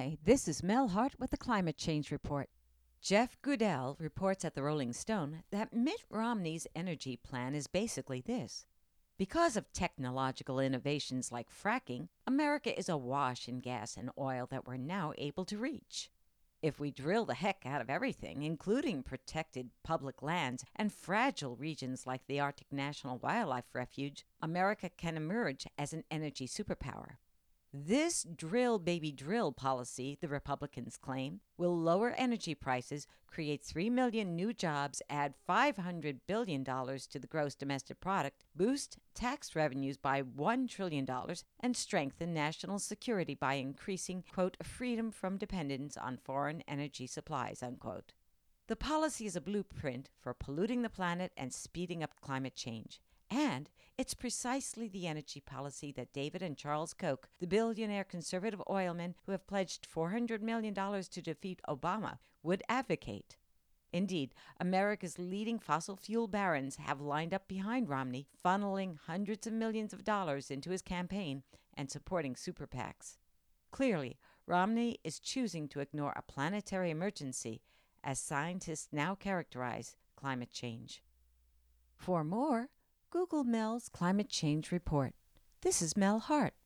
Hi, this is Mel Hart with the Climate Change Report. Jeff Goodell reports at the Rolling Stone that Mitt Romney's energy plan is basically this. Because of technological innovations like fracking, America is awash in gas and oil that we're now able to reach. If we drill the heck out of everything, including protected public lands and fragile regions like the Arctic National Wildlife Refuge, America can emerge as an energy superpower. This drill baby drill policy, the Republicans claim, will lower energy prices, create 3 million new jobs, add $500 billion to the gross domestic product, boost tax revenues by $1 trillion, and strengthen national security by increasing, quote, freedom from dependence on foreign energy supplies, unquote. The policy is a blueprint for polluting the planet and speeding up climate change. And it's precisely the energy policy that David and Charles Koch, the billionaire conservative oilmen who have pledged $400 million to defeat Obama, would advocate. Indeed, America's leading fossil fuel barons have lined up behind Romney, funneling hundreds of millions of dollars into his campaign and supporting super PACs. Clearly, Romney is choosing to ignore a planetary emergency, as scientists now characterize climate change. For more, Google Mel's Climate Change Report. This is Mel Hart.